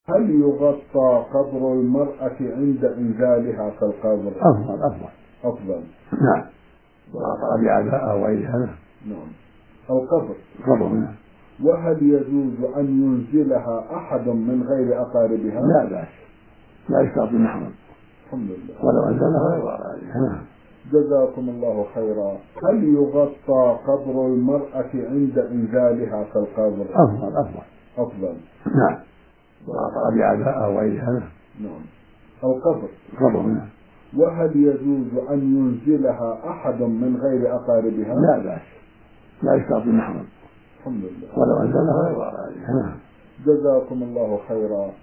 هل يغطى قبر المرأة عند إنزالها كالقبر؟ أفضل. نعم. وأطلب عباءة وغيرها. نعم. القبر. نعم. وهل يجوز أن ينزلها أحد من غير أقاربها؟ لا بأس، لا يشترط المحرم. الحمد لله. ولو أنزلها غير أقاربها. جزاكم الله خيرا. هل يغطى قبر المرأة عند إنزالها كالقبر؟ أفضل. نعم. وأطلب عباءة وغيرها. نعم. القبر. نعم. وهل يجوز أن ينزلها أحد من غير أقاربها؟ لا بأس، لا يشترط المحرم. الحمد لله. ولو أنزلها غير أقاربها. جزاكم الله خيرا.